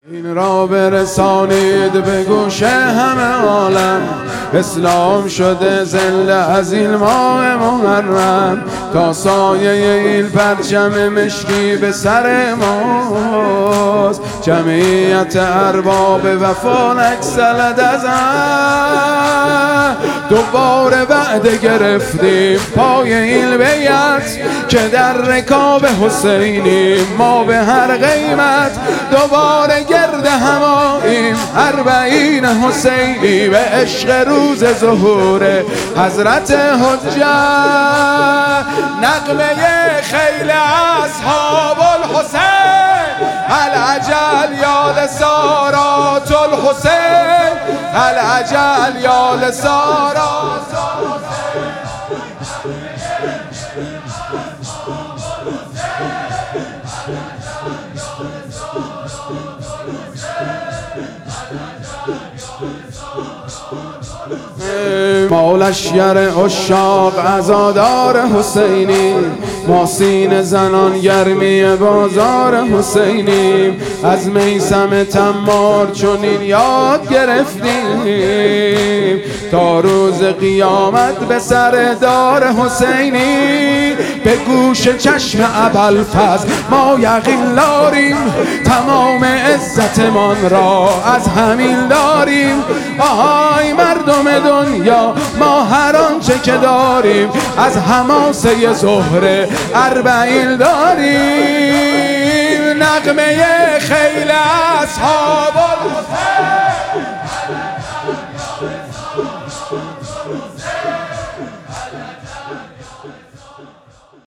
این را برسانید به گوش همه عالم، اسلام شده زنده از این ماه محرم، تا سایه این پرچم مشکی به سر ماست. جمعیت ارباب وفا نگسلد از هم، دوباره وعده گرفتیم پای این بیعت که در رکاب حسینی ما به هر قیمت. دوباره گرد هماییم اربعین حسینی به عشق روز ظهور حضرت حجت. نغمه خیل اصحاب الحسین، العجل یا لسارات الحسین، العجل یا لسارات ما لشگر عشاق عزادار حسینی، ما سینه زنان گرمی بازار حسینی. از میثم تمار چنین یاد گرفتیم تا روز قیامت به سر دار حسینی. به گوش چشم ابوالفضل ما یقین داریم، تمام عزتمان را از همین داریم. آهای مردم دنیا ما هر آنچه که داریم از حماسه زهره اربعین داریم. نغمه خیل اصحاب الحسین،